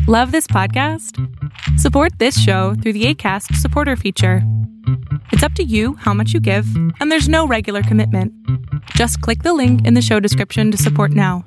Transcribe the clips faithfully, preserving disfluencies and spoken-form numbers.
Love this podcast? Support this show through the Acast supporter feature. It's up to you how much you give, and there's no regular commitment. Just click the link in the show description to support now.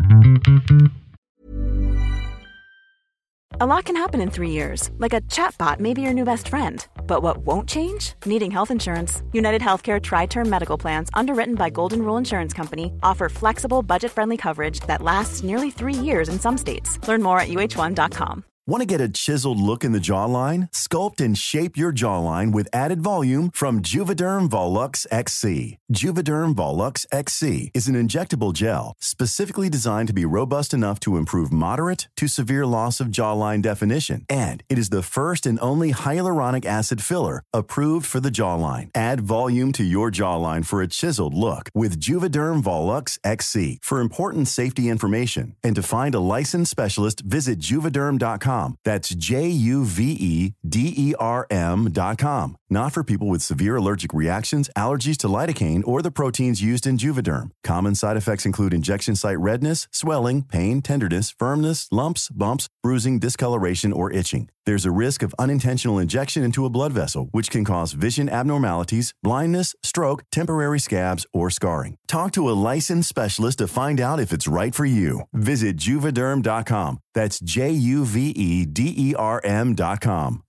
A lot can happen in three years, like a chatbot may be your new best friend. But what won't change? Needing health insurance. United Healthcare Tri-Term Medical Plans, underwritten by Golden Rule Insurance Company, offer flexible, budget-friendly coverage that lasts nearly three years in some states. Learn more at U H one dot com. Want to get a chiseled look in the jawline? Sculpt and shape your jawline with added volume from Juvederm Volux X C. Juvederm Volux X C is an injectable gel specifically designed to be robust enough to improve moderate to severe loss of jawline definition. And it is the first and only hyaluronic acid filler approved for the jawline. Add volume to your jawline for a chiseled look with Juvederm Volux X C. For important safety information and to find a licensed specialist, visit juvederm dot com. That's J U V E D E R M dot com. Not for people with severe allergic reactions, allergies to lidocaine, or the proteins used in Juvederm. Common side effects include injection site redness, swelling, pain, tenderness, firmness, lumps, bumps, bruising, discoloration, or itching. There's a risk of unintentional injection into a blood vessel, which can cause vision abnormalities, blindness, stroke, temporary scabs, or scarring. Talk to a licensed specialist to find out if it's right for you. Visit juvederm dot com. That's J U V E D E R M dot com.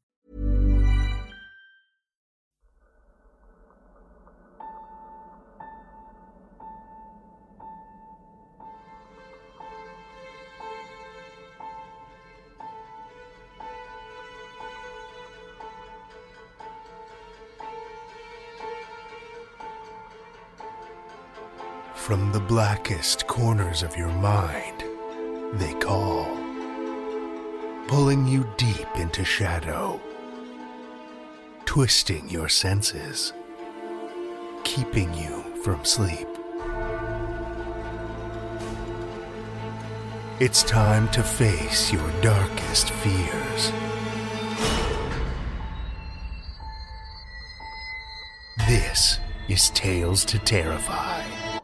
From the blackest corners of your mind, they call, pulling you deep into shadow, twisting your senses, keeping you from sleep. It's time to face your darkest fears. This is Tales to Terrify.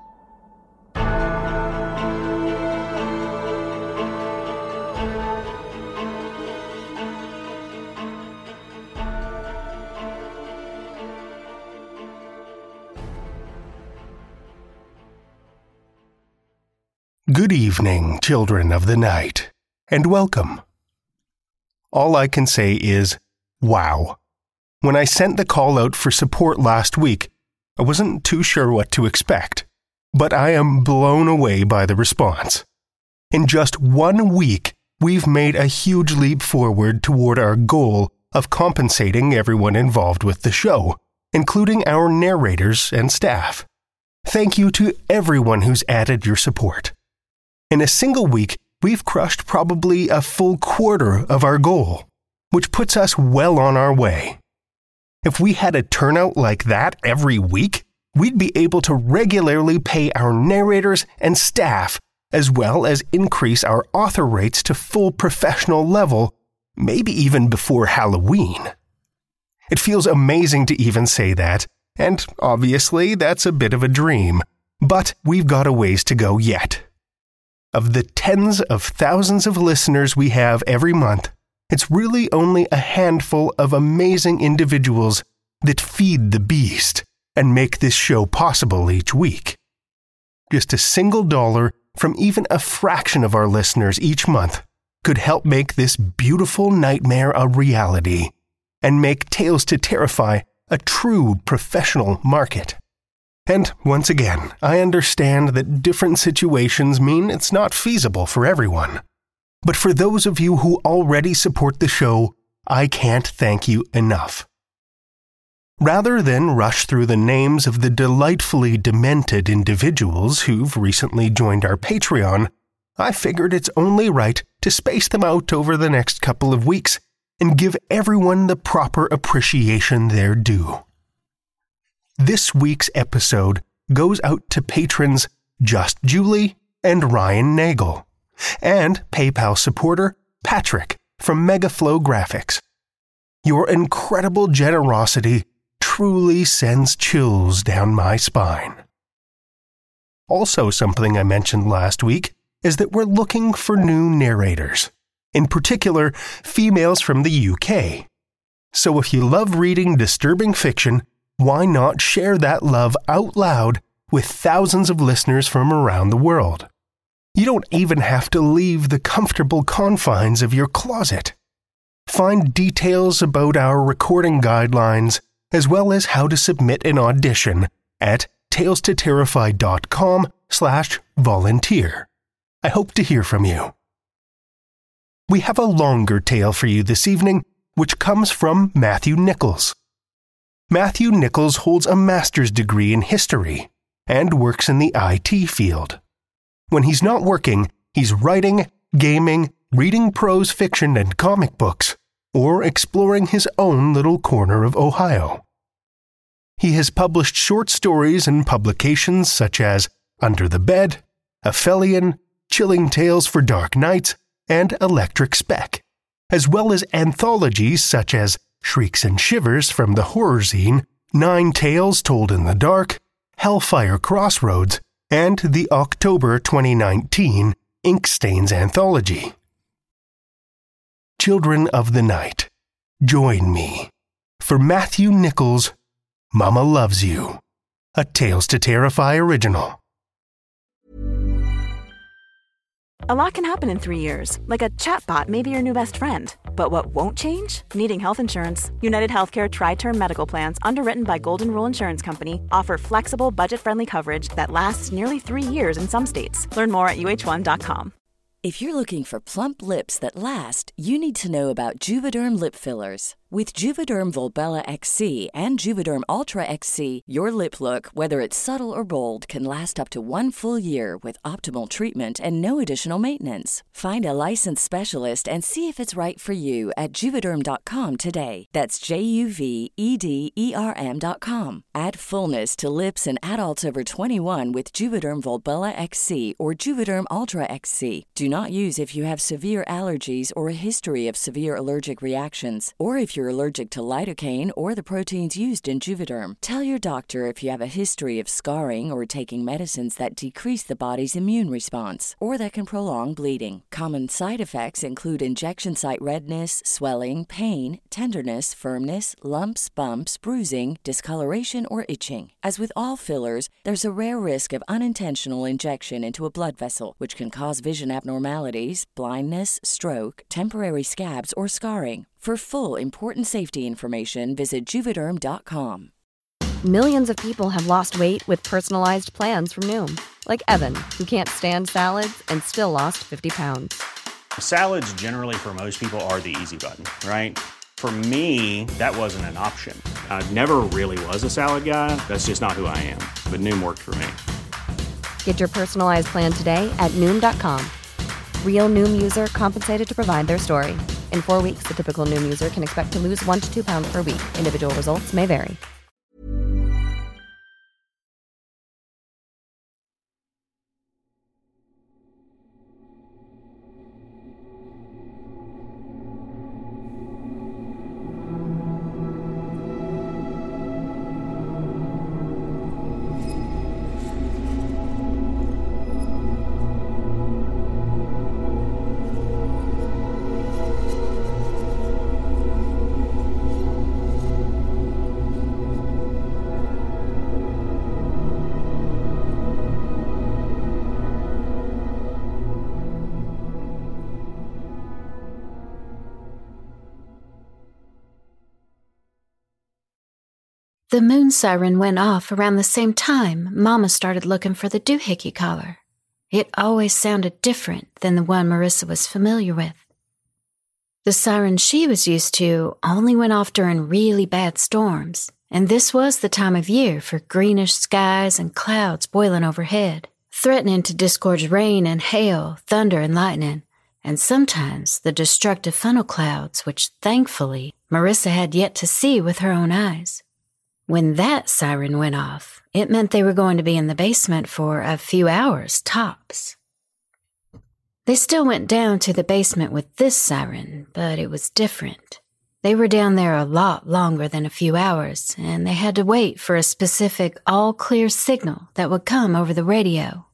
Good evening, children of the night, and welcome. All I can say is, wow. When I sent the call out for support last week, I wasn't too sure what to expect, but I am blown away by the response. In just one week, we've made a huge leap forward toward our goal of compensating everyone involved with the show, including our narrators and staff. Thank you to everyone who's added your support. In a single week, we've crushed probably a full quarter of our goal, which puts us well on our way. If we had a turnout like that every week, we'd be able to regularly pay our narrators and staff, as well as increase our author rates to full professional level, maybe even before Halloween. It feels amazing to even say that, and obviously that's a bit of a dream, but we've got a ways to go yet. Of the tens of thousands of listeners we have every month, it's really only a handful of amazing individuals that feed the beast and make this show possible each week. Just a single dollar from even a fraction of our listeners each month could help make this beautiful nightmare a reality and make Tales to Terrify a true professional market. And once again, I understand that different situations mean it's not feasible for everyone. But for those of you who already support the show, I can't thank you enough. Rather than rush through the names of the delightfully demented individuals who've recently joined our Patreon, I figured it's only right to space them out over the next couple of weeks and give everyone the proper appreciation they're due. This week's episode goes out to patrons Just Julie and Ryan Nagel, and PayPal supporter Patrick from Megaflow Graphics. Your incredible generosity truly sends chills down my spine. Also, something I mentioned last week is that we're looking for new narrators. in particular, females from the U K. So if you love reading disturbing fiction, why not share that love out loud with thousands of listeners from around the world? You don't even have to leave the comfortable confines of your closet. Find details about our recording guidelines, as well as how to submit an audition at tales to terrify dot com slash volunteer. I hope to hear from you. We have a longer tale for you this evening, which comes from Matthew Nichols. Matthew Nichols holds a master's degree in history and works in the I T field. When he's not working, he's writing, gaming, reading prose fiction and comic books, or exploring his own little corner of Ohio. He has published short stories in publications such as Under the Bed, Aphelion, Chilling Tales for Dark Nights, and Electric Speck, as well as anthologies such as Shrieks and Shivers from the horror zine, Nine Tales Told in the Dark, Hellfire Crossroads, and the October twenty nineteen Inkstains Anthology. Children of the Night, join me for Matthew Nichols' Mama Loves You, a Tales to Terrify original. A lot can happen in three years, like a chatbot may be your new best friend. But what won't change? Needing health insurance. United Healthcare Tri-Term Medical Plans, underwritten by Golden Rule Insurance Company, offer flexible, budget-friendly coverage that lasts nearly three years in some states. Learn more at U H one dot com. If you're looking for plump lips that last, you need to know about Juvederm lip fillers. With Juvederm Volbella X C and Juvederm Ultra X C, your lip look, whether it's subtle or bold, can last up to one full year with optimal treatment and no additional maintenance. Find a licensed specialist and see if it's right for you at Juvederm dot com today. That's J U V E D E R M dot com. Add fullness to lips in adults over twenty-one with Juvederm Volbella X C or Juvederm Ultra X C. Do not use if you have severe allergies or a history of severe allergic reactions, or if you're allergic to lidocaine or the proteins used in Juvederm. Tell your doctor if you have a history of scarring or taking medicines that decrease the body's immune response or that can prolong bleeding. Common side effects include injection site redness, swelling, pain, tenderness, firmness, lumps, bumps, bruising, discoloration, or itching. As with all fillers, there's a rare risk of unintentional injection into a blood vessel, which can cause vision abnormalities, blindness, stroke, temporary scabs, or scarring. For full, important safety information, visit Juvederm dot com. Millions of people have lost weight with personalized plans from Noom. Like Evan, who can't stand salads and still lost fifty pounds. Salads generally for most people are the easy button, right? For me, that wasn't an option. I never really was a salad guy. That's just not who I am. But Noom worked for me. Get your personalized plan today at Noom dot com. Real Noom user compensated to provide their story. In four weeks, the typical Noom user can expect to lose one to two pounds per week. Individual results may vary. The moon siren went off around the same time Mama started looking for the doohickey collar. It always sounded different than the one Marissa was familiar with. The siren she was used to only went off during really bad storms, and this was the time of year for greenish skies and clouds boiling overhead, threatening to disgorge rain and hail, thunder and lightning, and sometimes the destructive funnel clouds, which thankfully Marissa had yet to see with her own eyes. When that siren went off, it meant they were going to be in the basement for a few hours, tops. They still went down to the basement with this siren, but it was different. They were down there a lot longer than a few hours, and they had to wait for a specific all-clear signal that would come over the radio.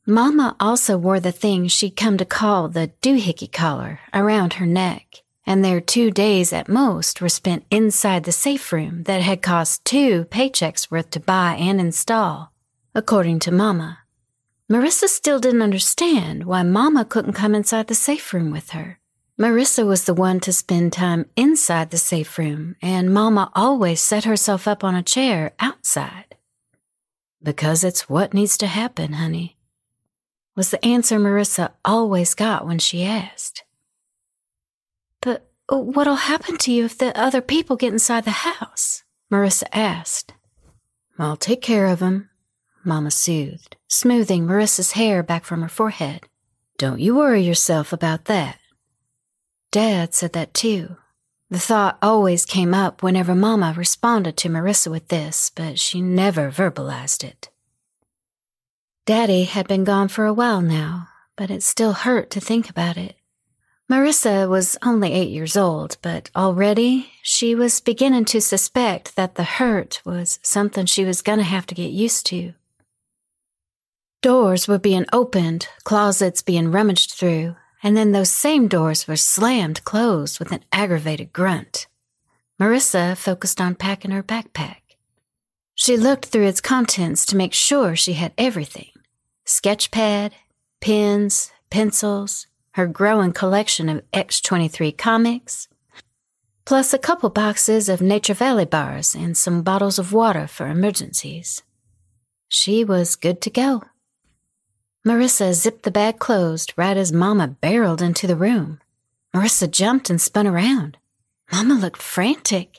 Mama also wore the thing she'd come to call the doohickey collar around her neck, and their two days at most were spent inside the safe room that had cost two paychecks worth to buy and install, according to Mama. Marissa still didn't understand why Mama couldn't come inside the safe room with her. Marissa was the one to spend time inside the safe room, and Mama always set herself up on a chair outside. "Because it's what needs to happen, honey," was the answer Marissa always got when she asked. "But what'll happen to you if the other people get inside the house?" Marissa asked. "I'll take care of them," Mama soothed, smoothing Marissa's hair back from her forehead. "Don't you worry yourself about that." Dad said that too. The thought always came up whenever Mama responded to Marissa with this, but she never verbalized it. Daddy had been gone for a while now, but it still hurt to think about it. Marissa was only eight years old, but already she was beginning to suspect that the hurt was something she was going to have to get used to. Doors were being opened, closets being rummaged through, and then those same doors were slammed closed with an aggravated grunt. Marissa focused on packing her backpack. She looked through its contents to make sure she had everything. Sketch pad, pens, pencils, her growing collection of X twenty-three comics, plus a couple boxes of Nature Valley bars and some bottles of water for emergencies. She was good to go. Marissa zipped the bag closed right as Mama barreled into the room. Marissa jumped and spun around. Mama looked frantic.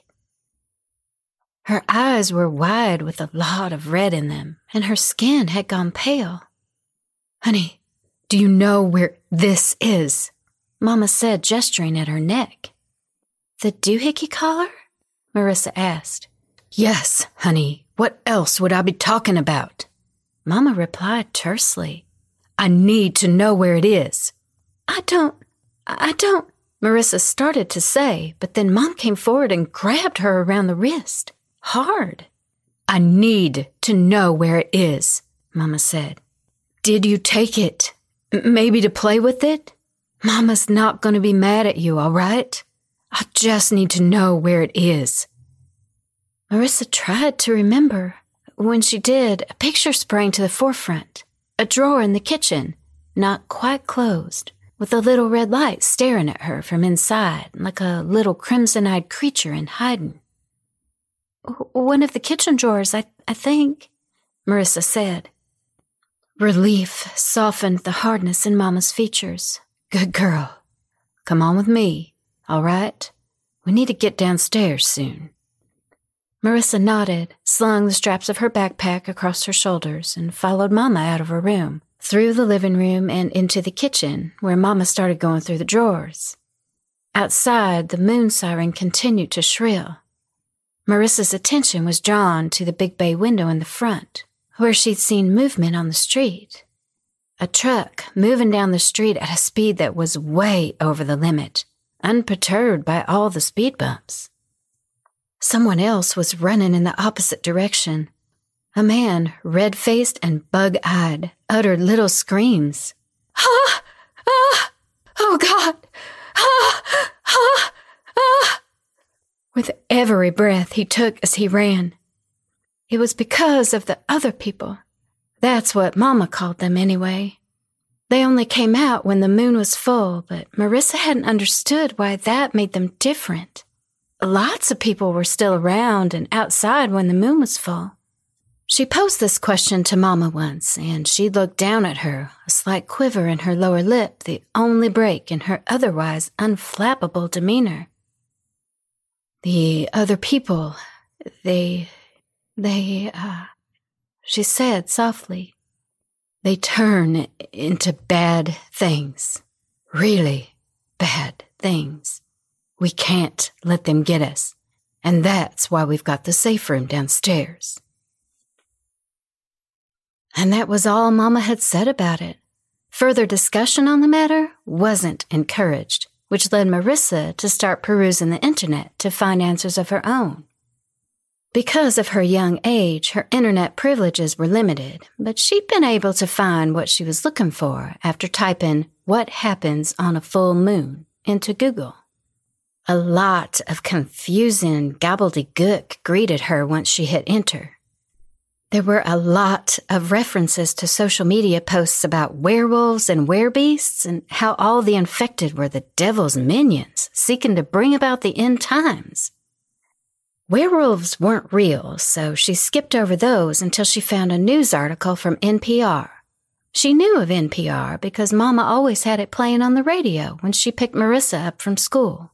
Her eyes were wide with a lot of red in them, and her skin had gone pale. "Honey, do you know where this is?" Mama said, gesturing at her neck. "The doohickey collar?" Marissa asked. "Yes, honey. What else would I be talking about?" Mama replied tersely. "I need to know where it is." I don't, I don't, Marissa started to say, but then Mom came forward and grabbed her around the wrist. Hard. "I need to know where it is," Mama said. "Did you take it? M- maybe to play with it? Mama's not going to be mad at you, all right? I just need to know where it is." Marissa tried to remember. When she did, a picture sprang to the forefront. A drawer in the kitchen, not quite closed, with a little red light staring at her from inside like a little crimson-eyed creature in hiding. "One of the kitchen drawers, I, I think," Marissa said. Relief softened the hardness in Mama's features. "Good girl. Come on with me, all right? We need to get downstairs soon." Marissa nodded, slung the straps of her backpack across her shoulders, and followed Mama out of her room, through the living room and into the kitchen, where Mama started going through the drawers. Outside, the moon siren continued to shrill. Marissa's attention was drawn to the big bay window in the front, where she'd seen movement on the street. A truck moving down the street at a speed that was way over the limit, unperturbed by all the speed bumps. Someone else was running in the opposite direction. A man, red-faced and bug-eyed, uttered little screams. "Ah! Ah! Oh, God! Ah! Ah! Ah!" With every breath he took as he ran. It was because of the other people. That's what Mama called them anyway. They only came out when the moon was full, but Marissa hadn't understood why that made them different. Lots of people were still around and outside when the moon was full. She posed this question to Mama once, and she looked down at her, a slight quiver in her lower lip, the only break in her otherwise unflappable demeanor. "The other people, they, they, uh, she said softly, "they turn into bad things, really bad things. We can't let them get us, and that's why we've got the safe room downstairs." And that was all Mama had said about it. Further discussion on the matter wasn't encouraged, which led Marissa to start perusing the internet to find answers of her own. Because of her young age, her internet privileges were limited, but she'd been able to find what she was looking for after typing "what happens on a full moon" into Google. A lot of confusing gobbledygook greeted her once she hit enter. There were a lot of references to social media posts about werewolves and werebeasts and how all the infected were the devil's minions seeking to bring about the end times. Werewolves weren't real, so she skipped over those until she found a news article from N P R. She knew of N P R because Mama always had it playing on the radio when she picked Marissa up from school.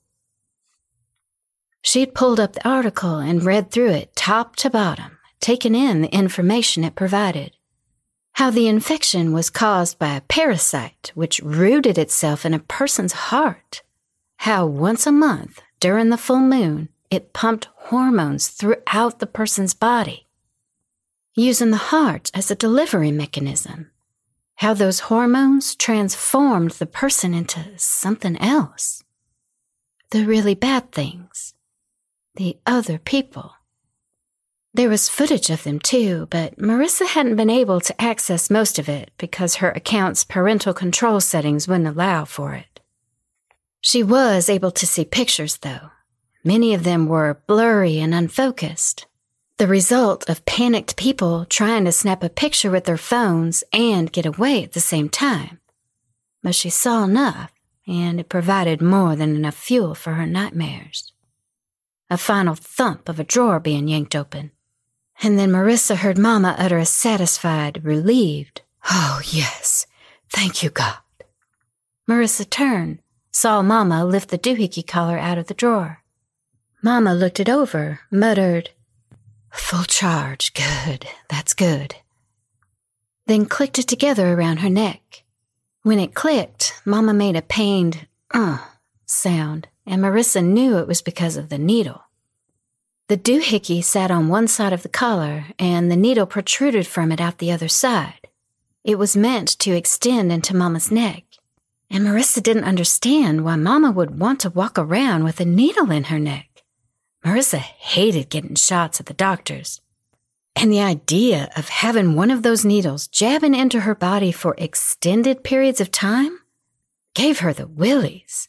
She'd pulled up the article and read through it top to bottom, taking in the information it provided. How the infection was caused by a parasite which rooted itself in a person's heart. How once a month, during the full moon, it pumped hormones throughout the person's body, using the heart as a delivery mechanism. How those hormones transformed the person into something else. The really bad things. The other people. There was footage of them too, but Marissa hadn't been able to access most of it because her account's parental control settings wouldn't allow for it. She was able to see pictures, though. Many of them were blurry and unfocused, the result of panicked people trying to snap a picture with their phones and get away at the same time. But she saw enough, and it provided more than enough fuel for her nightmares. A final thump of a drawer being yanked open, and then Marissa heard Mama utter a satisfied, relieved, "Oh, yes, thank you, God." Marissa turned, saw Mama lift the doohickey collar out of the drawer. Mama looked it over, muttered, "Full charge, good, that's good." Then clicked it together around her neck. When it clicked, Mama made a pained, uh, sound, and Marissa knew it was because of the needle. The doohickey sat on one side of the collar, and the needle protruded from it out the other side. It was meant to extend into Mama's neck, and Marissa didn't understand why Mama would want to walk around with a needle in her neck. Marissa hated getting shots at the doctors, and the idea of having one of those needles jabbing into her body for extended periods of time gave her the willies.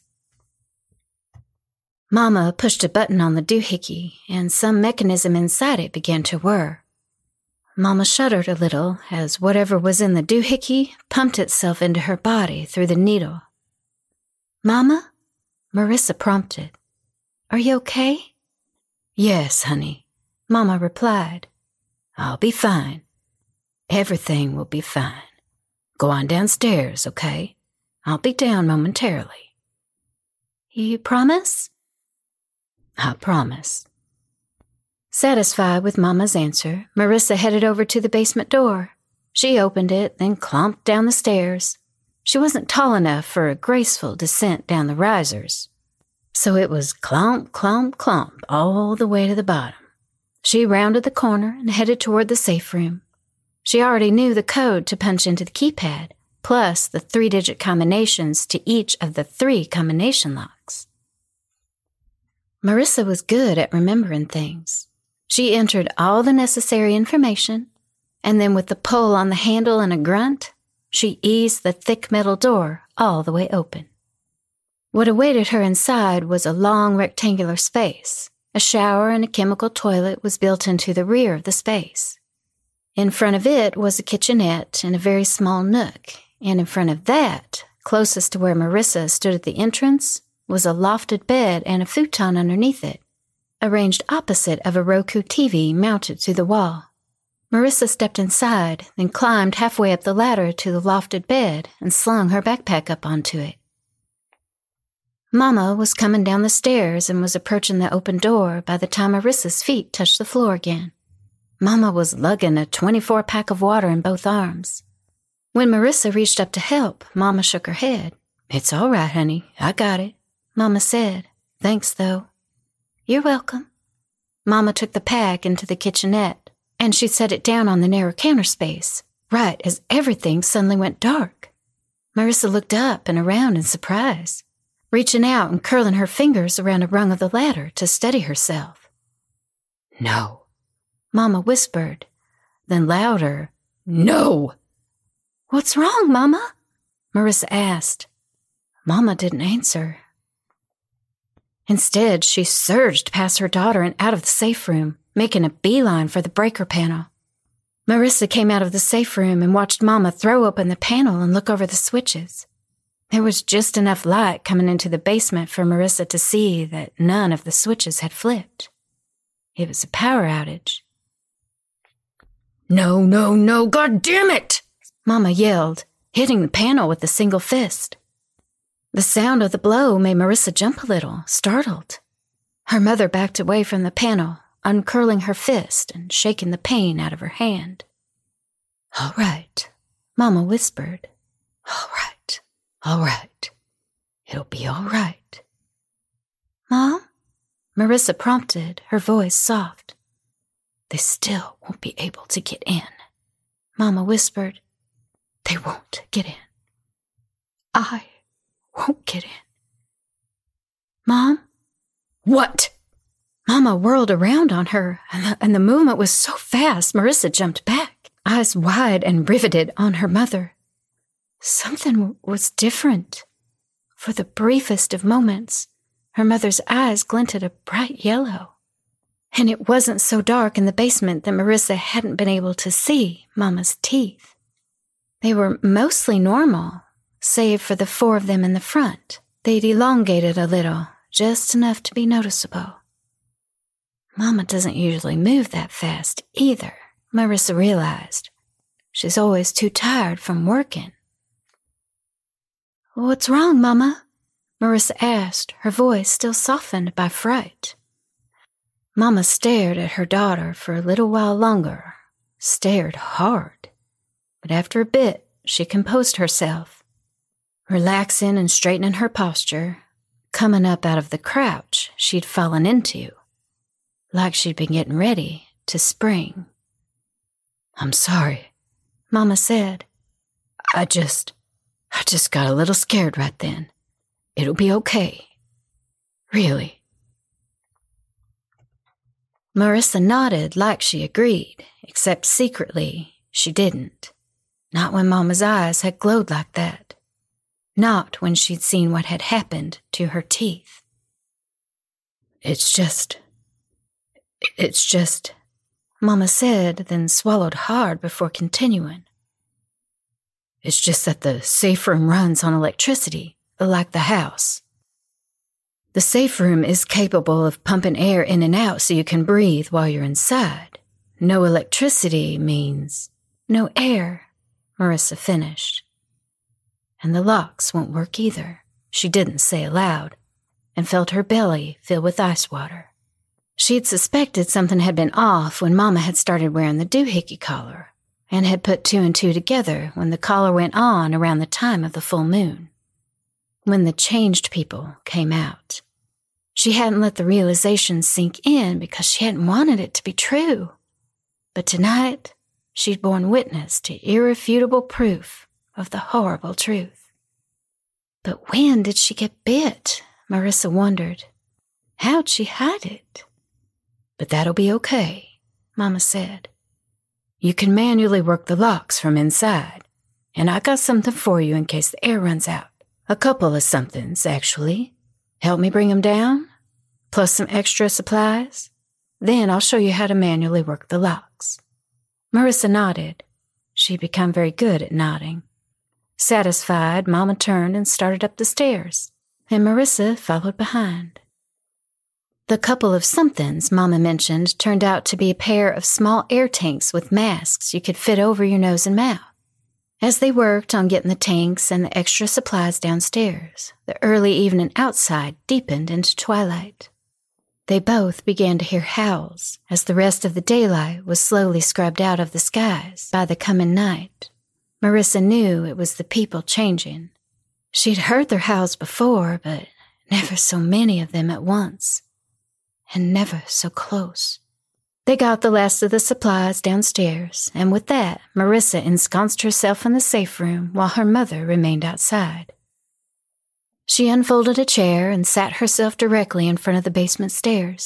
Mama pushed a button on the doohickey, and some mechanism inside it began to whir. Mama shuddered a little as whatever was in the doohickey pumped itself into her body through the needle. "Mama?" Marissa prompted. "Are you okay?" "Yes, honey," Mama replied. "I'll be fine. Everything will be fine. Go on downstairs, okay? I'll be down momentarily." "You promise?" "I promise." Satisfied with Mama's answer, Marissa headed over to the basement door. She opened it, then clomped down the stairs. She wasn't tall enough for a graceful descent down the risers, so it was clomp, clomp, clomp all the way to the bottom. She rounded the corner and headed toward the safe room. She already knew the code to punch into the keypad, plus the three-digit combinations to each of the three combination locks. Marissa was good at remembering things. She entered all the necessary information, and then with the pull on the handle and a grunt, she eased the thick metal door all the way open. What awaited her inside was a long rectangular space. A shower and a chemical toilet was built into the rear of the space. In front of it was a kitchenette and a very small nook, and in front of that, closest to where Marissa stood at the entrance, was a lofted bed and a futon underneath it, arranged opposite of a Roku T V mounted to the wall. Marissa stepped inside, then climbed halfway up the ladder to the lofted bed and slung her backpack up onto it. Mama was coming down the stairs and was approaching the open door by the time Marissa's feet touched the floor again. Mama was lugging a twenty-four pack of water in both arms. When Marissa reached up to help, Mama shook her head. "It's all right, honey. I got it," Mama said. "Thanks, though." "You're welcome." Mama took the pack into the kitchenette, and she set it down on the narrow counter space, right as everything suddenly went dark. Marissa looked up and around in surprise, reaching out and curling her fingers around a rung of the ladder to steady herself. "No," Mama whispered, then louder, "No!" "What's wrong, Mama?" Marissa asked. Mama didn't answer. Instead, she surged past her daughter and out of the safe room, making a beeline for the breaker panel. Marissa came out of the safe room and watched Mama throw open the panel and look over the switches. There was just enough light coming into the basement for Marissa to see that none of the switches had flipped. It was a power outage. "No, no, no, God damn it!" Mama yelled, hitting the panel with a single fist. The sound of the blow made Marissa jump a little, startled. Her mother backed away from the panel, uncurling her fist and shaking the pain out of her hand. "All right," Mama whispered. "All right, all right. It'll be all right." "Mom?" Marissa prompted, her voice soft. "They still won't be able to get in," Mama whispered. "They won't get in. I won't get in." "Mom?" "What?" Mama whirled around on her, and the, and the movement was so fast, Marissa jumped back, eyes wide and riveted on her mother. Something was different. For the briefest of moments, her mother's eyes glinted a bright yellow. And it wasn't so dark in the basement that Marissa hadn't been able to see Mama's teeth. They were mostly normal, save for the four of them in the front. They'd elongated a little, just enough to be noticeable. Mama doesn't usually move that fast either, Marissa realized. She's always too tired from working. "What's wrong, Mama?" Marissa asked, her voice still softened by fright. Mama stared at her daughter for a little while longer, stared hard. But after a bit, she composed herself, relaxing and straightening her posture, coming up out of the crouch she'd fallen into, like she'd been getting ready to spring. "I'm sorry," Mama said. I just, I just got a little scared right then. It'll be okay. Really." Marissa nodded like she agreed, except secretly she didn't. Not when Mama's eyes had glowed like that. Not when she'd seen what had happened to her teeth. It's just... It's just... Mama said, then swallowed hard before continuing. "It's just that the safe room runs on electricity, like the house. The safe room is capable of pumping air in and out so you can breathe while you're inside. No electricity means no air," Marissa finished. "And the locks won't work either," she didn't say aloud, and felt her belly fill with ice water. She'd suspected something had been off when Mama had started wearing the doohickey collar, and had put two and two together when the collar went on around the time of the full moon. When the changed people came out. She hadn't let the realization sink in because she hadn't wanted it to be true. But tonight, she'd borne witness to irrefutable proof of the horrible truth. But when did she get bit? Marissa wondered. How'd she hide it? "But that'll be okay," Mama said. "You can manually work the locks from inside, and I got something for you in case the air runs out. A couple of somethings, actually. Help me bring them down, plus some extra supplies. Then I'll show you how to manually work the locks." Marissa nodded. She'd become very good at nodding. Satisfied, Mama turned and started up the stairs, and Marissa followed behind. The couple of somethings Mama mentioned turned out to be a pair of small air tanks with masks you could fit over your nose and mouth. As they worked on getting the tanks and the extra supplies downstairs, the early evening outside deepened into twilight. They both began to hear howls as the rest of the daylight was slowly scrubbed out of the skies by the coming night. Marissa knew it was the people changing. She'd heard their howls before, but never so many of them at once. And never so close. They got the last of the supplies downstairs, and with that, Marissa ensconced herself in the safe room while her mother remained outside. She unfolded a chair and sat herself directly in front of the basement stairs,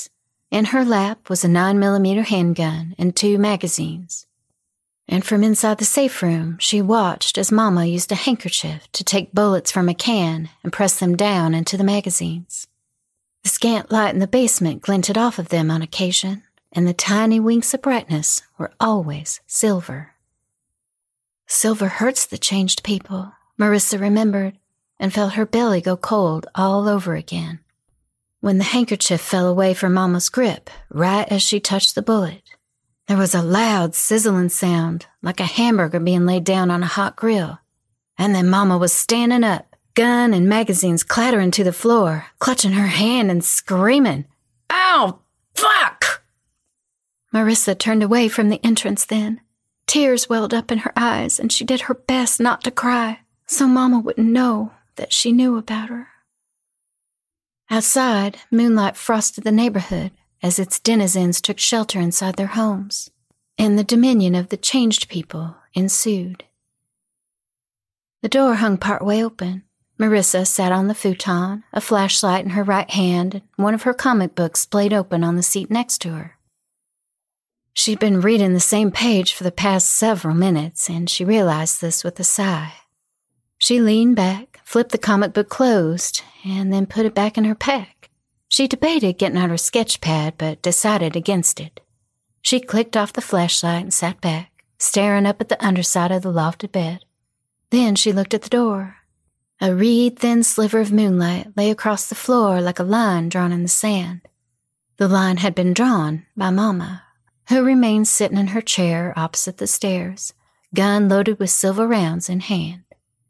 In her lap was a nine millimeter handgun and two magazines. And from inside the safe room, she watched as Mama used a handkerchief to take bullets from a can and press them down into the magazines. The scant light in the basement glinted off of them on occasion, and the tiny winks of brightness were always silver. Silver hurts the changed people, Marissa remembered, and felt her belly go cold all over again. When the handkerchief fell away from Mama's grip, right as she touched the bullet, there was a loud sizzling sound, like a hamburger being laid down on a hot grill. And then Mama was standing up, gun and magazines clattering to the floor, clutching her hand and screaming, "Ow! Fuck!" Marissa turned away from the entrance then. Tears welled up in her eyes, and she did her best not to cry, so Mama wouldn't know that she knew about her. Outside, moonlight frosted the neighborhood as its denizens took shelter inside their homes, and the dominion of the changed people ensued. The door hung partway open. Marissa sat on the futon, a flashlight in her right hand, and one of her comic books splayed open on the seat next to her. She'd been reading the same page for the past several minutes, and she realized this with a sigh. She leaned back, flipped the comic book closed, and then put it back in her pack. She debated getting out her sketch pad, but decided against it. She clicked off the flashlight and sat back, staring up at the underside of the lofted bed. Then she looked at the door. A reed-thin sliver of moonlight lay across the floor like a line drawn in the sand. The line had been drawn by Mama, who remained sitting in her chair opposite the stairs, gun loaded with silver rounds in hand.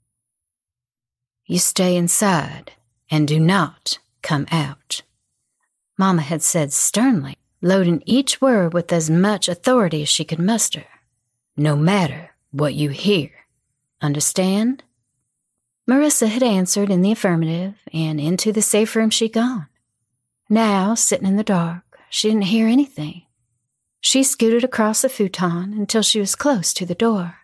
"You stay inside and do not come out," Mama had said sternly, loading each word with as much authority as she could muster. "No matter what you hear. Understand?" Marissa had answered in the affirmative, and into the safe room she'd gone. Now, sitting in the dark, she didn't hear anything. She scooted across the futon until she was close to the door.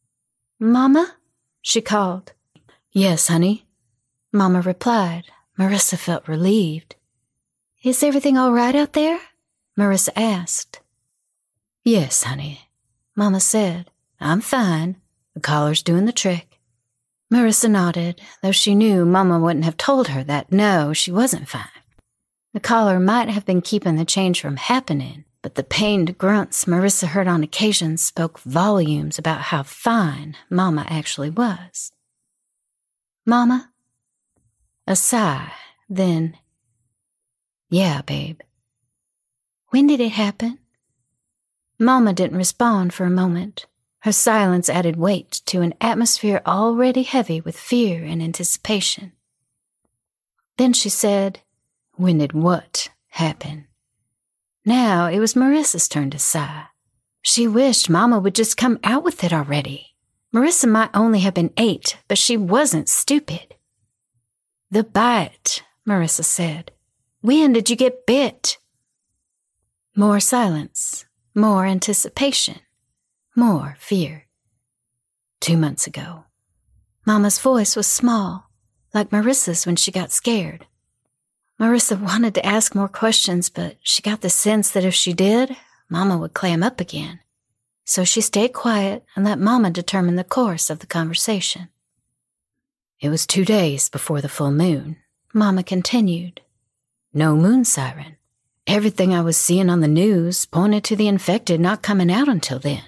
"Mama?" she called. "Yes, honey," Mama replied. Marissa felt relieved. "Is everything all right out there?" Marissa asked. "Yes, honey," Mama said. "I'm fine. The collar's doing the trick." Marissa nodded, though she knew Mama wouldn't have told her that no, she wasn't fine. The collar might have been keeping the change from happening, but the pained grunts Marissa heard on occasion spoke volumes about how fine Mama actually was. "Mama?" A sigh, then, "Yeah, babe." "When did it happen?" Mama didn't respond for a moment. Her silence added weight to an atmosphere already heavy with fear and anticipation. Then she said, "When did what happen?" Now it was Marissa's turn to sigh. She wished Mama would just come out with it already. Marissa might only have been eight, but she wasn't stupid. "The bite," Marissa said. "When did you get bit?" More silence, more anticipation, more fear. Two months ago. Mama's voice was small, like Marissa's when she got scared. Marissa wanted to ask more questions, but she got the sense that if she did, Mama would clam up again. So she stayed quiet and let Mama determine the course of the conversation. "It was two days before the full moon," Mama continued. "No moon siren. Everything I was seeing on the news pointed to the infected not coming out until then.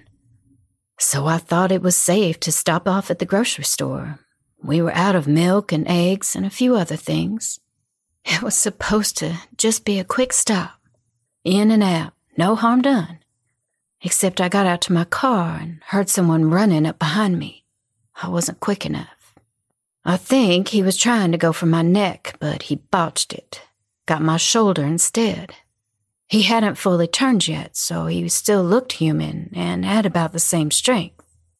So I thought it was safe to stop off at the grocery store. We were out of milk and eggs and a few other things. It was supposed to just be a quick stop. In and out, no harm done. Except I got out to my car and heard someone running up behind me. I wasn't quick enough. I think he was trying to go for my neck, but he botched it. Got my shoulder instead. He hadn't fully turned yet, so he still looked human and had about the same strength.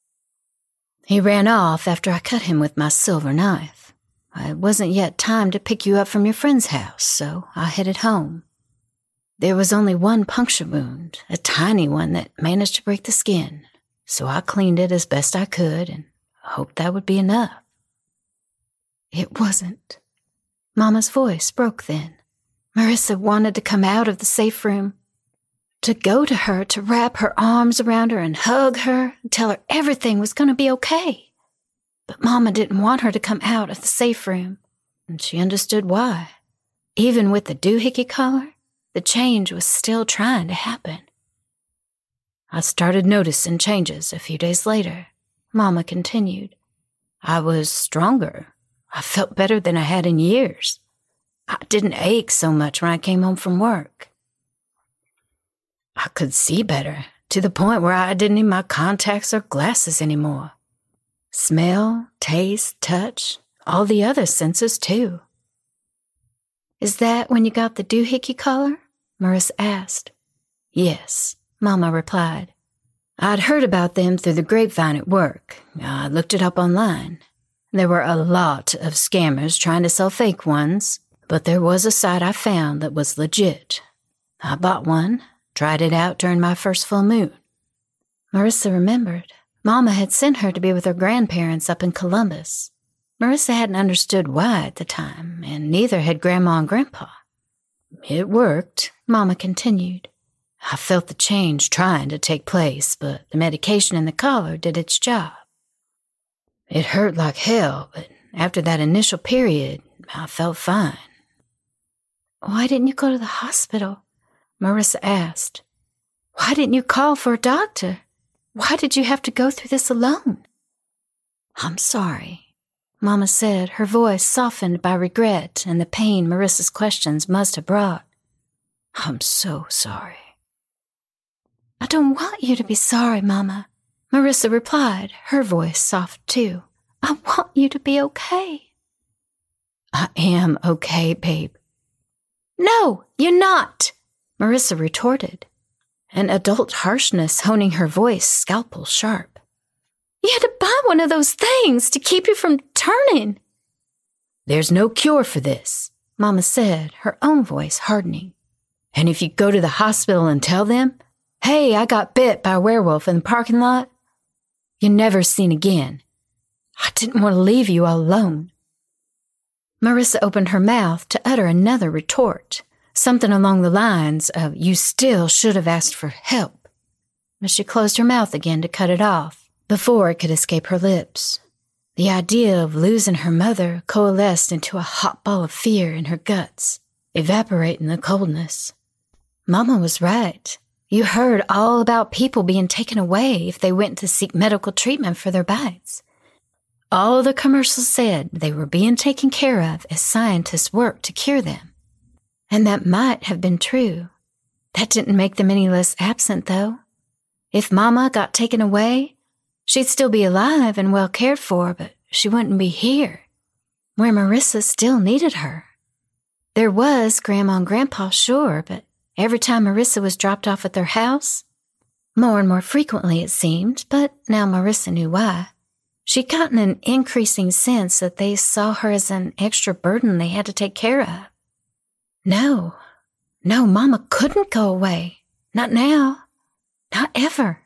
He ran off after I cut him with my silver knife. It wasn't yet time to pick you up from your friend's house, so I headed home. There was only one puncture wound, a tiny one that managed to break the skin, so I cleaned it as best I could and hoped that would be enough." It wasn't. Mama's voice broke then. Marissa wanted to come out of the safe room, to go to her, to wrap her arms around her and hug her and tell her everything was going to be okay. But Mama didn't want her to come out of the safe room, and she understood why. Even with the doohickey collar, the change was still trying to happen. I started noticing changes a few days later, Mama continued. I was stronger. I felt better than I had in years. I didn't ache so much when I came home from work. I could see better, to the point where I didn't need my contacts or glasses anymore. Smell, taste, touch, all the other senses too. Is that when you got the doohickey collar? Marissa asked. Yes, Mama replied. I'd heard about them through the grapevine at work. I looked it up online. There were a lot of scammers trying to sell fake ones, but there was a site I found that was legit. I bought one, tried it out during my first full moon. Marissa remembered. Mama had sent her to be with her grandparents up in Columbus. Marissa hadn't understood why at the time, and neither had Grandma and Grandpa. It worked, Mama continued. I felt the change trying to take place, but the medication in the collar did its job. It hurt like hell, but after that initial period, I felt fine. Why didn't you go to the hospital? Marissa asked. Why didn't you call for a doctor? Why did you have to go through this alone? I'm sorry, Mama said, her voice softened by regret and the pain Marissa's questions must have brought. I'm so sorry. I don't want you to be sorry, Mama, Marissa replied, her voice soft too. I want you to be okay. I am okay, babe. No, you're not, Marissa retorted, an adult harshness honing her voice scalpel sharp. You had to buy one of those things to keep you from turning. There's no cure for this, Mama said, her own voice hardening. And if you go to the hospital and tell them, hey, I got bit by a werewolf in the parking lot, you're never seen again. I didn't want to leave you all alone. Marissa opened her mouth to utter another retort, something along the lines of, you still should have asked for help. But she closed her mouth again to cut it off before it could escape her lips. The idea of losing her mother coalesced into a hot ball of fear in her guts, evaporating the coldness. Mama was right. You heard all about people being taken away if they went to seek medical treatment for their bites. All the commercials said they were being taken care of as scientists worked to cure them. And that might have been true. That didn't make them any less absent, though. If Mama got taken away, she'd still be alive and well cared for, but she wouldn't be here, where Marissa still needed her. There was Grandma and Grandpa, sure, but every time Marissa was dropped off at their house, more and more frequently it seemed, but now Marissa knew why, she'd gotten an increasing sense that they saw her as an extra burden they had to take care of. No, no, Mama couldn't go away. Not now. Not ever.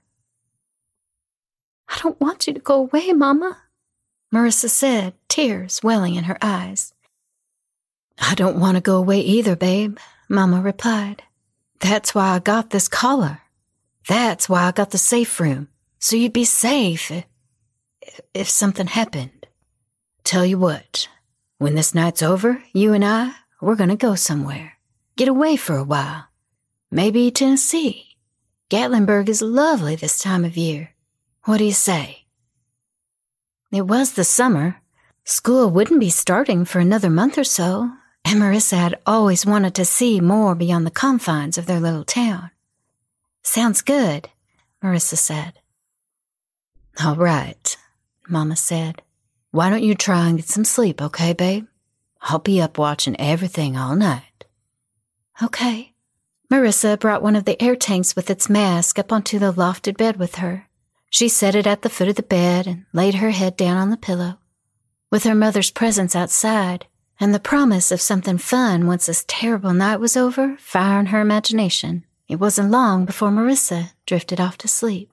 I don't want you to go away, Mama, Marissa said, tears welling in her eyes. I don't want to go away either, babe, Mama replied. That's why I got this collar. That's why I got the safe room, so you'd be safe if, if something happened. Tell you what, when this night's over, you and I, we're going to go somewhere. Get away for a while. Maybe Tennessee. Gatlinburg is lovely this time of year. What do you say? It was the summer. School wouldn't be starting for another month or so, and Marissa had always wanted to see more beyond the confines of their little town. Sounds good, Marissa said. All right, Mama said. Why don't you try and get some sleep, okay, babe? I'll be up watching everything all night. Okay. Marissa brought one of the air tanks with its mask up onto the lofted bed with her. She set it at the foot of the bed and laid her head down on the pillow. With her mother's presence outside and the promise of something fun once this terrible night was over firing her imagination, it wasn't long before Marissa drifted off to sleep.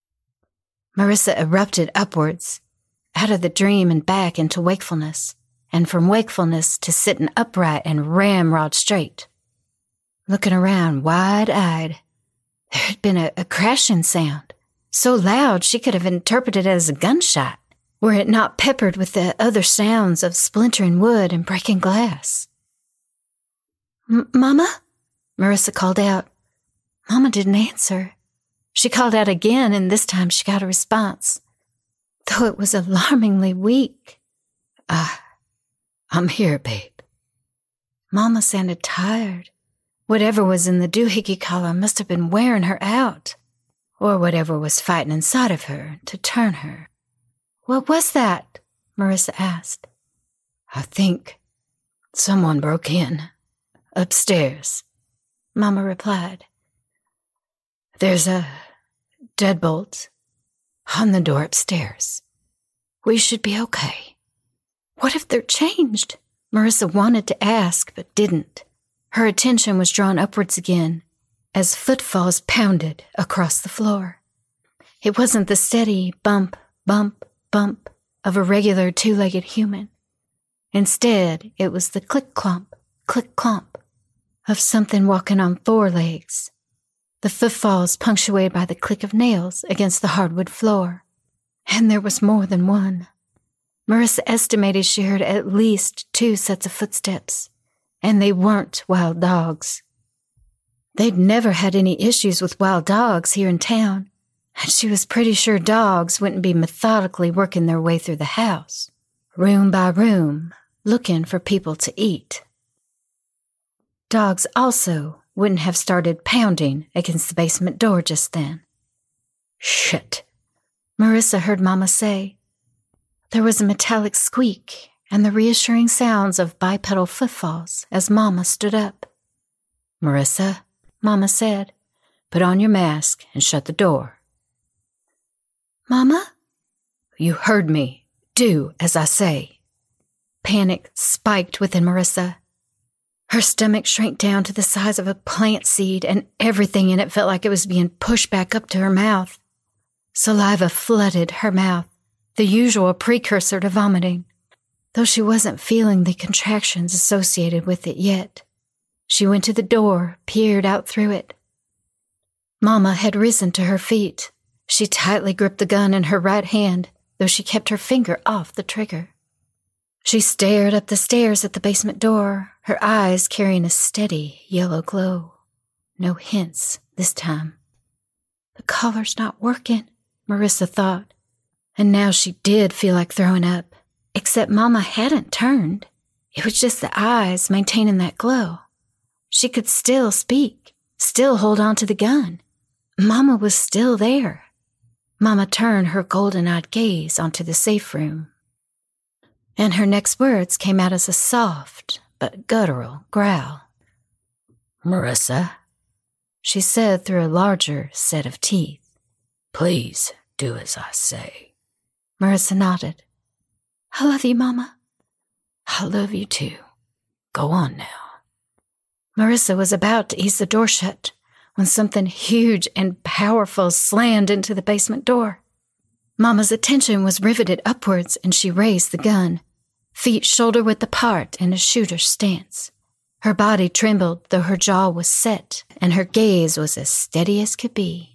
Marissa erupted upwards, out of the dream and back into wakefulness, and from wakefulness to sitting upright and ramrod straight. Looking around wide-eyed, there had been a, a crashing sound, so loud she could have interpreted it as a gunshot, were it not peppered with the other sounds of splintering wood and breaking glass. M- Mama? Marissa called out. Mama didn't answer. She called out again, and this time she got a response, though it was alarmingly weak. Ah, I'm here, babe. Mama sounded tired. Whatever was in the doohickey collar must have been wearing her out, or whatever was fighting inside of her to turn her. What was that? Marissa asked. I think someone broke in. Upstairs, Mama replied. There's a deadbolt on the door upstairs. We should be okay. What if they're changed? Marissa wanted to ask, but didn't. Her attention was drawn upwards again as footfalls pounded across the floor. It wasn't the steady bump, bump, bump of a regular two-legged human. Instead, it was the click-clomp, click-clomp of something walking on four legs. The footfalls punctuated by the click of nails against the hardwood floor. And there was more than one. Marissa estimated she heard at least two sets of footsteps, and they weren't wild dogs. They'd never had any issues with wild dogs here in town, and she was pretty sure dogs wouldn't be methodically working their way through the house, room by room, looking for people to eat. Dogs also wouldn't have started pounding against the basement door just then. Shit, Marissa heard Mama say. There was a metallic squeak and the reassuring sounds of bipedal footfalls as Mama stood up. Marissa, Mama said, put on your mask and shut the door. Mama? You heard me. Do as I say. Panic spiked within Marissa. Her stomach shrank down to the size of a plant seed, and everything in it felt like it was being pushed back up to her mouth. Saliva flooded her mouth, the usual precursor to vomiting, though she wasn't feeling the contractions associated with it yet. She went to the door, peered out through it. Mama had risen to her feet. She tightly gripped the gun in her right hand, though she kept her finger off the trigger. She stared up the stairs at the basement door, her eyes carrying a steady yellow glow. No hints this time. The collar's not working, Marissa thought, and now she did feel like throwing up, except Mama hadn't turned. It was just the eyes maintaining that glow. She could still speak, still hold on to the gun. Mama was still there. Mama turned her golden-eyed gaze onto the safe room, and her next words came out as a soft but guttural growl. Marissa, she said through a larger set of teeth, please do as I say. Marissa nodded. I love you, Mama. I love you too. Go on now. Marissa was about to ease the door shut when something huge and powerful slammed into the basement door. Mama's attention was riveted upwards, and she raised the gun, feet shoulder-width apart in a shooter's stance. Her body trembled, though her jaw was set, and her gaze was as steady as could be.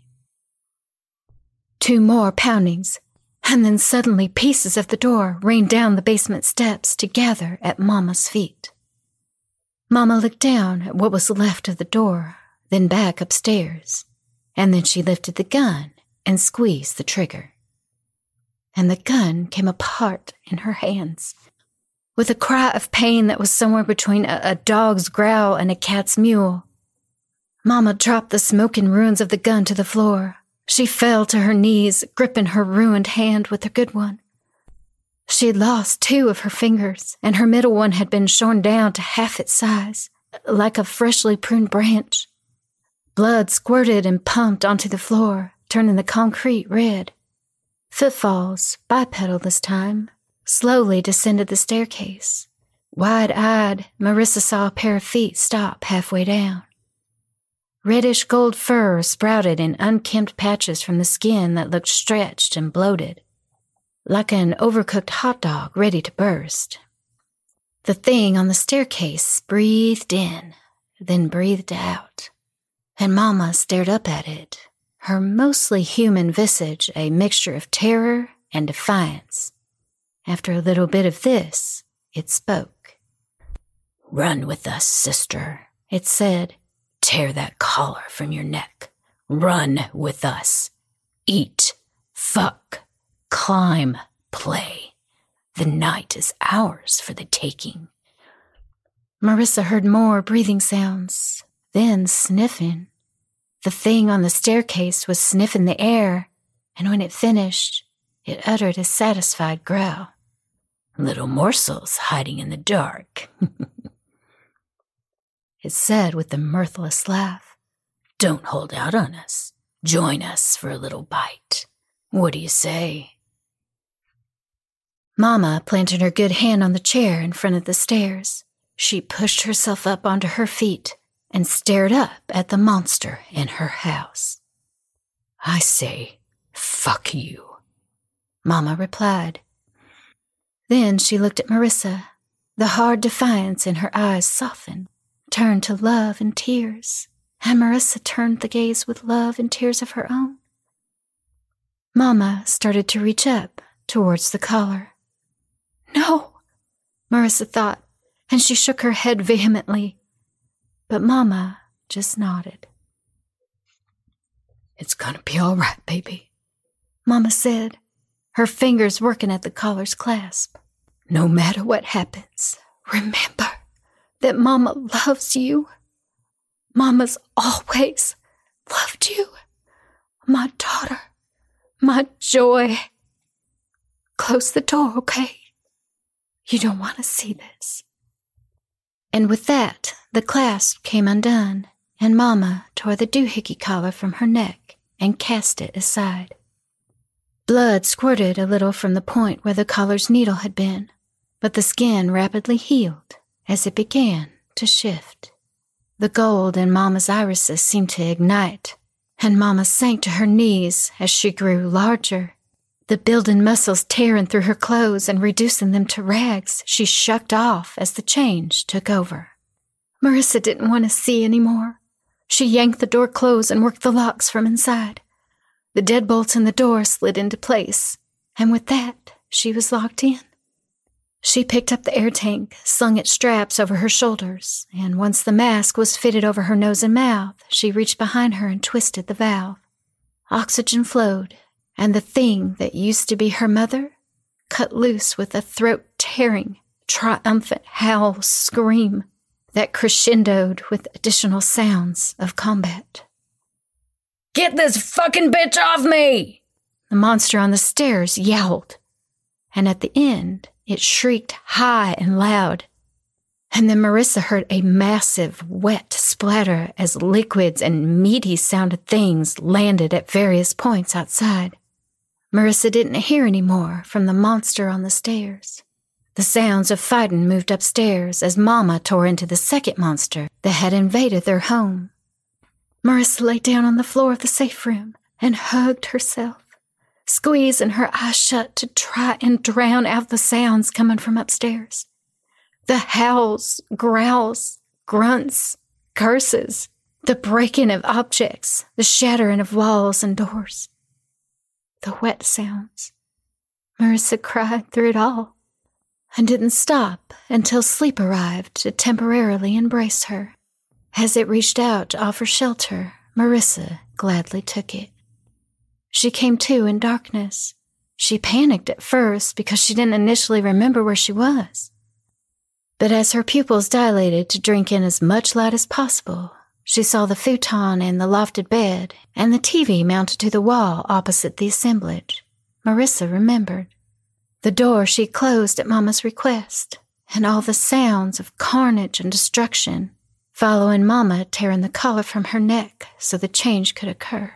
Two more poundings, and then suddenly pieces of the door rained down the basement steps to gather at Mama's feet. Mama looked down at what was left of the door, then back upstairs, and then she lifted the gun and squeezed the trigger. And the gun came apart in her hands. With a cry of pain that was somewhere between a, a dog's growl and a cat's mew, Mama dropped the smoking ruins of the gun to the floor. She fell to her knees, gripping her ruined hand with her good one. She had lost two of her fingers, and her middle one had been shorn down to half its size, like a freshly pruned branch. Blood squirted and pumped onto the floor, turning the concrete red. Footfalls, bipedal this time, slowly descended the staircase. Wide-eyed, Marissa saw a pair of feet stop halfway down. Reddish gold fur sprouted in unkempt patches from the skin that looked stretched and bloated, like an overcooked hot dog ready to burst. The thing on the staircase breathed in, then breathed out, and Mama stared up at it, her mostly human visage a mixture of terror and defiance. After a little bit of this, it spoke. "Run with us, sister," it said. "Tear that collar from your neck. Run with us. Eat, fuck, climb, play. The night is ours for the taking." Marissa heard more breathing sounds, then sniffing. The thing on the staircase was sniffing the air, and when it finished, it uttered a satisfied growl. "Little morsels hiding in the dark," it said with a mirthless laugh. "Don't hold out on us. Join us for a little bite. What do you say?" Mama planted her good hand on the chair in front of the stairs. She pushed herself up onto her feet and stared up at the monster in her house. "I say, fuck you," Mama replied. Then she looked at Marissa. The hard defiance in her eyes softened, turned to love and tears, and Marissa turned the gaze with love and tears of her own. Mama started to reach up towards the collar. "No," Marissa thought, and she shook her head vehemently. But Mama just nodded. "It's gonna be all right, baby," Mama said, her fingers working at the collar's clasp. "No matter what happens, remember that Mama loves you. Mama's always loved you. My daughter, my joy. Close the door, okay? You don't want to see this." And with that, the clasp came undone, and Mama tore the doohickey collar from her neck and cast it aside. Blood squirted a little from the point where the collar's needle had been, but the skin rapidly healed as it began to shift. The gold in Mama's irises seemed to ignite, and Mama sank to her knees as she grew larger. The building muscles tearing through her clothes and reducing them to rags she shucked off as the change took over. Marissa didn't want to see anymore. She yanked the door closed and worked the locks from inside. The deadbolts in the door slid into place, and with that, she was locked in. She picked up the air tank, slung its straps over her shoulders, and once the mask was fitted over her nose and mouth, she reached behind her and twisted the valve. Oxygen flowed, and the thing that used to be her mother cut loose with a throat-tearing, triumphant howl scream that crescendoed with additional sounds of combat. "Get this fucking bitch off me!" the monster on the stairs yowled, and at the end, it shrieked high and loud. And then Marissa heard a massive, wet splatter as liquids and meaty-sounded things landed at various points outside. Marissa didn't hear any more from the monster on the stairs. The sounds of fighting moved upstairs as Mama tore into the second monster that had invaded their home. Marissa lay down on the floor of the safe room and hugged herself, squeezing her eyes shut to try and drown out the sounds coming from upstairs. The howls, growls, grunts, curses, the breaking of objects, the shattering of walls and doors. The wet sounds. Marissa cried through it all and didn't stop until sleep arrived to temporarily embrace her. As it reached out to offer shelter, Marissa gladly took it. She came to in darkness. She panicked at first because she didn't initially remember where she was. But as her pupils dilated to drink in as much light as possible, she saw the futon and the lofted bed and the T V mounted to the wall opposite the assemblage. Marissa remembered. The door she closed at Mama's request, and all the sounds of carnage and destruction, following Mama tearing the collar from her neck so the change could occur.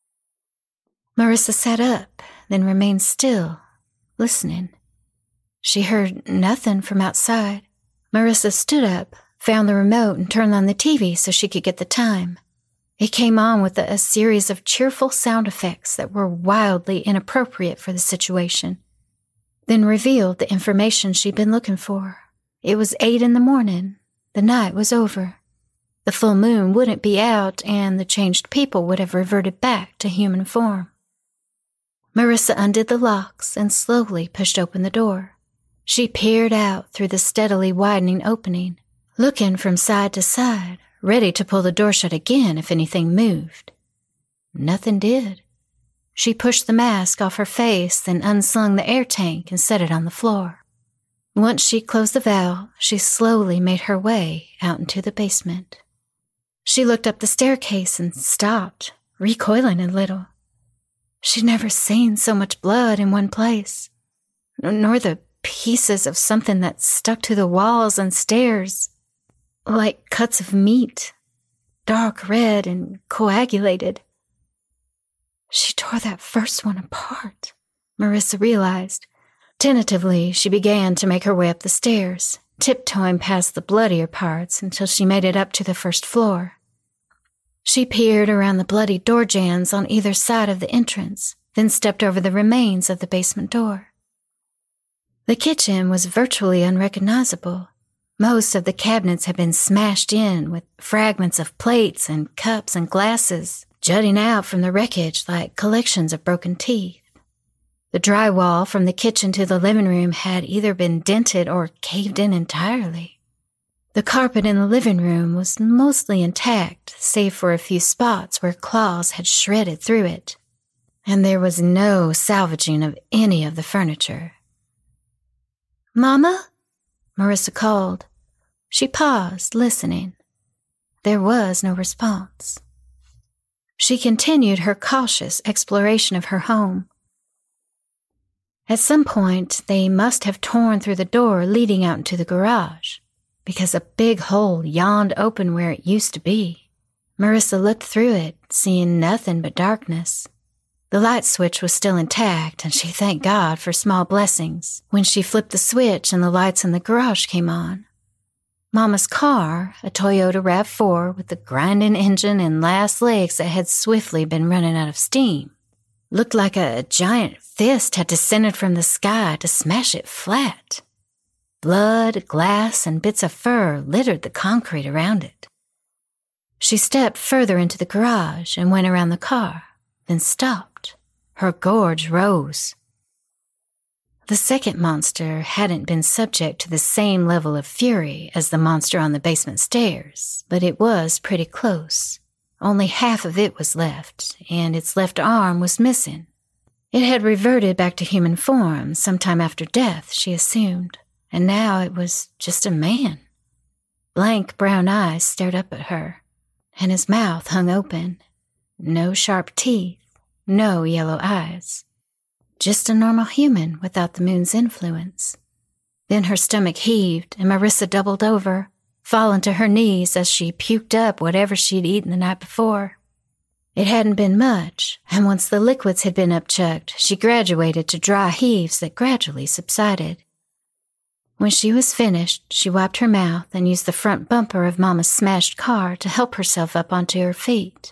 Marissa sat up, then remained still, listening. She heard nothing from outside. Marissa stood up, found the remote, and turned on the T V so she could get the time. It came on with a, a series of cheerful sound effects that were wildly inappropriate for the situation, then revealed the information she'd been looking for. It was eight in the morning. The night was over. The full moon wouldn't be out, and the changed people would have reverted back to human form. Marissa undid the locks and slowly pushed open the door. She peered out through the steadily widening opening, looking from side to side, ready to pull the door shut again if anything moved. Nothing did. She pushed the mask off her face, then unslung the air tank and set it on the floor. Once she closed the valve, she slowly made her way out into the basement. She looked up the staircase and stopped, recoiling a little. She'd never seen so much blood in one place, nor the pieces of something that stuck to the walls and stairs, like cuts of meat, dark red and coagulated. She tore that first one apart, Marissa realized. Tentatively, she began to make her way up the stairs, tiptoeing past the bloodier parts until she made it up to the first floor. She peered around the bloody door jambs on either side of the entrance, then stepped over the remains of the basement door. The kitchen was virtually unrecognizable. Most of the cabinets had been smashed in, with fragments of plates and cups and glasses jutting out from the wreckage like collections of broken teeth. The drywall from the kitchen to the living room had either been dented or caved in entirely. The carpet in the living room was mostly intact, save for a few spots where claws had shredded through it, and there was no salvaging of any of the furniture. "Mama?" Marissa called. She paused, listening. There was no response. She continued her cautious exploration of her home. At some point, they must have torn through the door leading out into the garage, because a big hole yawned open where it used to be. Marissa looked through it, seeing nothing but darkness. The light switch was still intact, and she thanked God for small blessings when she flipped the switch and the lights in the garage came on. Mama's car, a Toyota RAV four with the grinding engine and last legs that had swiftly been running out of steam, looked like a giant fist had descended from the sky to smash it flat. Blood, glass, and bits of fur littered the concrete around it. She stepped further into the garage and went around the car, then stopped. Her gorge rose. The second monster hadn't been subject to the same level of fury as the monster on the basement stairs, but it was pretty close. Only half of it was left, and its left arm was missing. It had reverted back to human form sometime after death, she assumed, and now it was just a man. Blank brown eyes stared up at her, and his mouth hung open. No sharp teeth, no yellow eyes. Just a normal human without the moon's influence. Then her stomach heaved, and Marissa doubled over, falling to her knees as she puked up whatever she'd eaten the night before. It hadn't been much, and once the liquids had been upchucked, she graduated to dry heaves that gradually subsided. When she was finished, she wiped her mouth and used the front bumper of Mama's smashed car to help herself up onto her feet.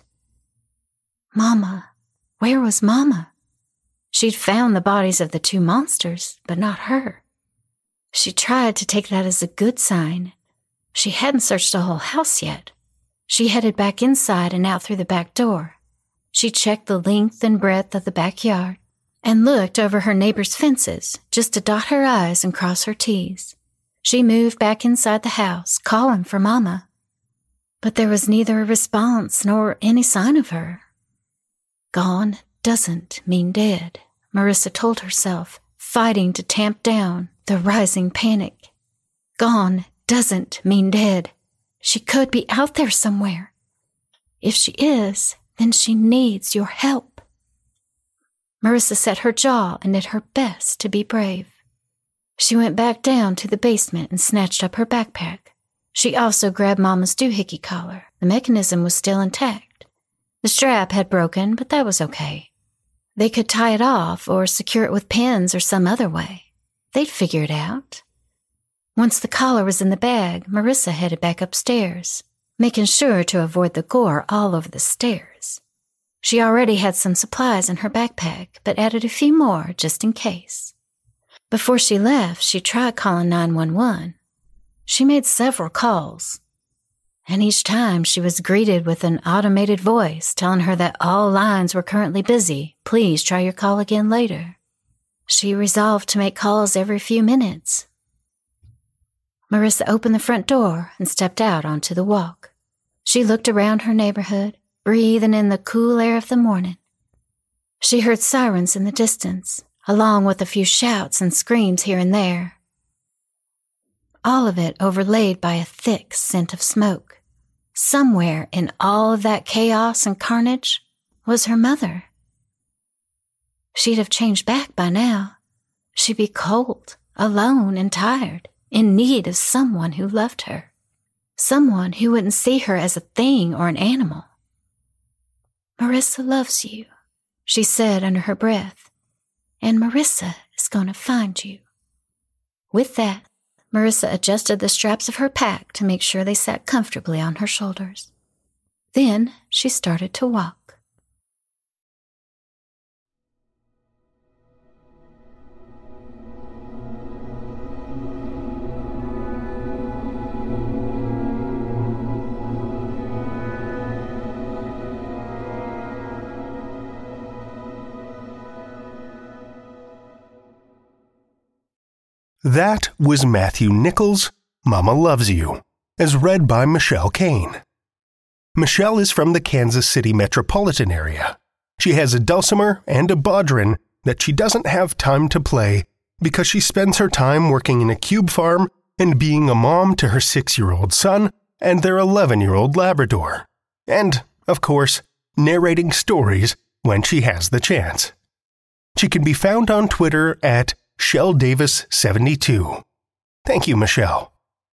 Mama. Where was Mama? She'd found the bodies of the two monsters, but not her. She tried to take that as a good sign. She hadn't searched the whole house yet. She headed back inside and out through the back door. She checked the length and breadth of the backyard and looked over her neighbor's fences just to dot her I's and cross her T's. She moved back inside the house, calling for Mama. But there was neither a response nor any sign of her. Gone doesn't mean dead, Marissa told herself, fighting to tamp down the rising panic. Gone doesn't mean dead. She could be out there somewhere. If she is, then she needs your help. Marissa set her jaw and did her best to be brave. She went back down to the basement and snatched up her backpack. She also grabbed Mama's doohickey collar. The mechanism was still intact. The strap had broken, but that was okay. They could tie it off or secure it with pins or some other way. They'd figure it out. Once the collar was in the bag, Marissa headed back upstairs, making sure to avoid the gore all over the stairs. She already had some supplies in her backpack, but added a few more just in case. Before she left, she tried calling nine one one. She made several calls, and each time she was greeted with an automated voice telling her that all lines were currently busy. Please try your call again later. She resolved to make calls every few minutes. Marissa opened the front door and stepped out onto the walk. She looked around her neighborhood, breathing in the cool air of the morning. She heard sirens in the distance, along with a few shouts and screams here and there. All of it overlaid by a thick scent of smoke. Somewhere in all of that chaos and carnage was her mother. She'd have changed back by now. She'd be cold, alone, and tired, in need of someone who loved her. Someone who wouldn't see her as a thing or an animal. "Marissa loves you," she said under her breath, "and Marissa is going to find you." With that, Marissa adjusted the straps of her pack to make sure they sat comfortably on her shoulders. Then she started to walk. That was Matthew Nichols' Mama Loves You, as read by Michelle Kane. Michelle is from the Kansas City metropolitan area. She has a dulcimer and a bodhrán that she doesn't have time to play because she spends her time working in a cube farm and being a mom to her six-year-old son and their eleven-year-old Labrador. And, of course, narrating stories when she has the chance. She can be found on Twitter at Shell Davis seventy-two. Thank you, Michelle.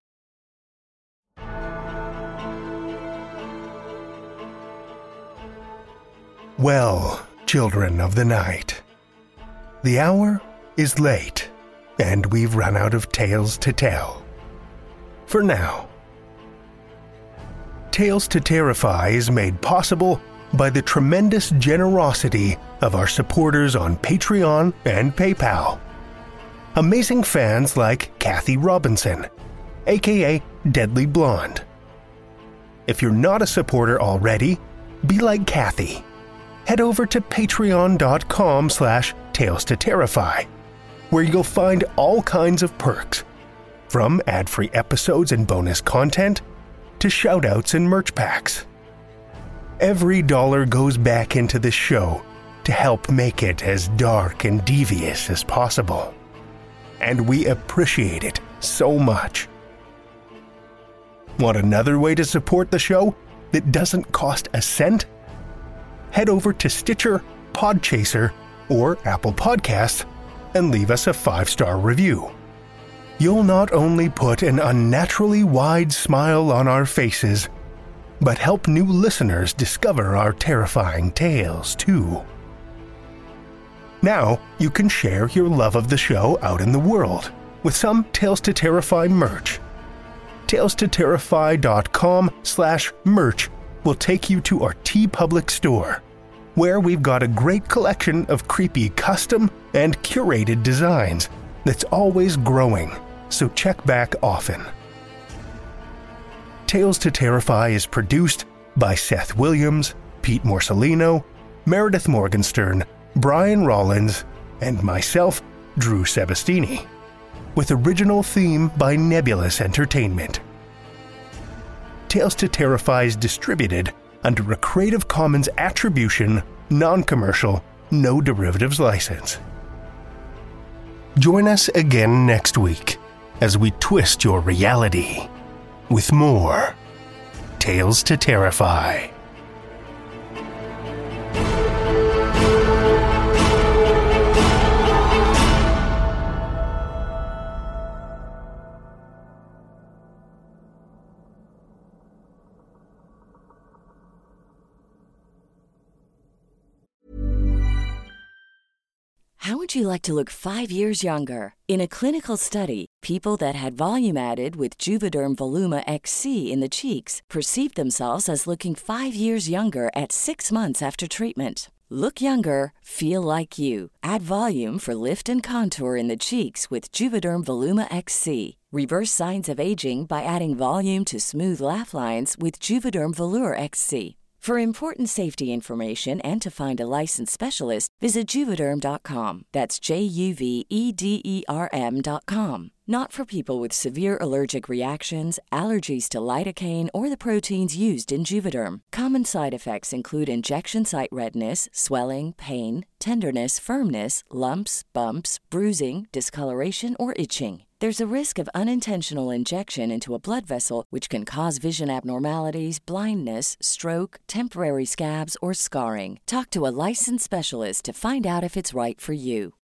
Well, children of the night, the hour is late, and we've run out of tales to tell. For now. Tales to Terrify is made possible by the tremendous generosity of our supporters on Patreon and PayPal. Amazing fans like Kathy Robinson, aka Deadly Blonde. If you're not a supporter already, be like Kathy. Head over to patreon.com slash Tales to Terrify, where you'll find all kinds of perks, from ad-free episodes and bonus content to shoutouts and merch packs. Every dollar goes back into the show to help make it as dark and devious as possible. And we appreciate it so much. Want another way to support the show that doesn't cost a cent? Head over to Stitcher, Podchaser, or Apple Podcasts and leave us a five-star review. You'll not only put an unnaturally wide smile on our faces, but help new listeners discover our terrifying tales too. Now, you can share your love of the show out in the world with some Tales to Terrify merch. Tales to Terrify dot com slash merch will take you to our TeePublic store, where we've got a great collection of creepy custom and curated designs that's always growing, so check back often. Tales to Terrify is produced by Seth Williams, Pete Morcellino, Meredith Morgenstern, Brian Rollins, and myself, Drew Sebastini, with original theme by Nebulous Entertainment. Tales to Terrify is distributed under a Creative Commons Attribution, Non-Commercial, No Derivatives license. Join us again next week as we twist your reality with more Tales to Terrify. How would you like to look five years younger? In a clinical study, people that had volume added with Juvederm Voluma X C in the cheeks perceived themselves as looking five years younger at six months after treatment. Look younger, feel like you. Add volume for lift and contour in the cheeks with Juvederm Voluma X C. Reverse signs of aging by adding volume to smooth laugh lines with Juvederm Volure X C. For important safety information and to find a licensed specialist, visit Juvederm dot com. That's J U V E D E R M dot com. Not for people with severe allergic reactions, allergies to lidocaine, or the proteins used in Juvederm. Common side effects include injection site redness, swelling, pain, tenderness, firmness, lumps, bumps, bruising, discoloration, or itching. There's a risk of unintentional injection into a blood vessel, which can cause vision abnormalities, blindness, stroke, temporary scabs, or scarring. Talk to a licensed specialist to find out if it's right for you.